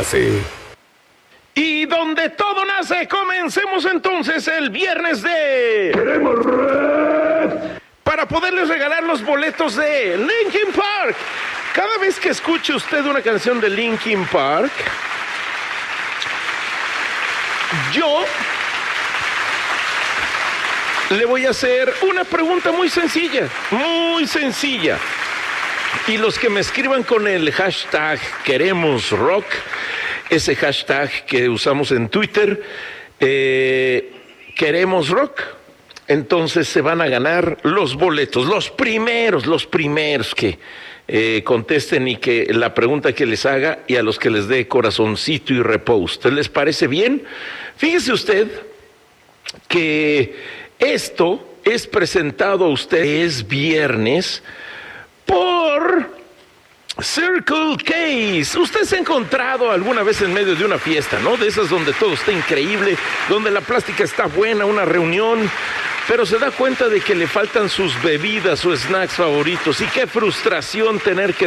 Así. Y donde todo nace, comencemos entonces el viernes de... ¡Queremos Red! Para poderles regalar los boletos de Linkin Park. Cada vez que escuche usted una canción de Linkin Park, yo le voy a hacer una pregunta muy sencilla, muy sencilla. Y los que me escriban con el hashtag Queremos Rock, ese hashtag que usamos en Twitter, Queremos Rock, entonces se van a ganar los boletos, los primeros que contesten y que la pregunta que les haga, y a los que les dé corazoncito y repost. ¿Les parece bien? Fíjese usted que esto es presentado a usted, es viernes, por Circle Case. Usted se ha encontrado alguna vez en medio de una fiesta, ¿no? De esas donde todo está increíble, donde la plástica está buena, una reunión, pero se da cuenta de que le faltan sus bebidas o snacks favoritos, y qué frustración tener que